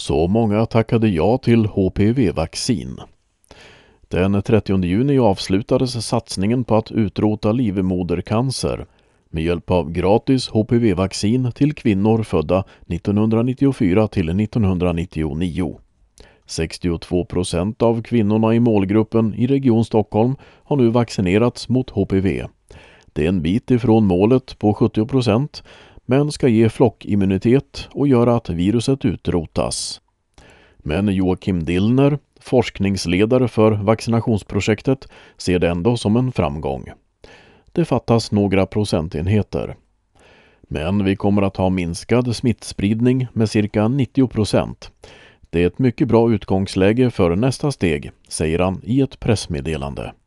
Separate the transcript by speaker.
Speaker 1: Så många tackade ja till HPV-vaccin. Den 30 juni avslutades satsningen på att utrota livmodercancer med hjälp av gratis HPV-vaccin till kvinnor födda 1994 till 1999. 62% av kvinnorna i målgruppen i Region Stockholm har nu vaccinerats mot HPV. Det är en bit ifrån målet på 70%, men ska ge flockimmunitet och göra att viruset utrotas. Men Joakim Dillner, forskningsledare för vaccinationsprojektet, ser det ändå som en framgång. Det fattas några procentenheter. Men vi kommer att ha minskad smittspridning med cirka 90%. Det är ett mycket bra utgångsläge för nästa steg, säger han i ett pressmeddelande.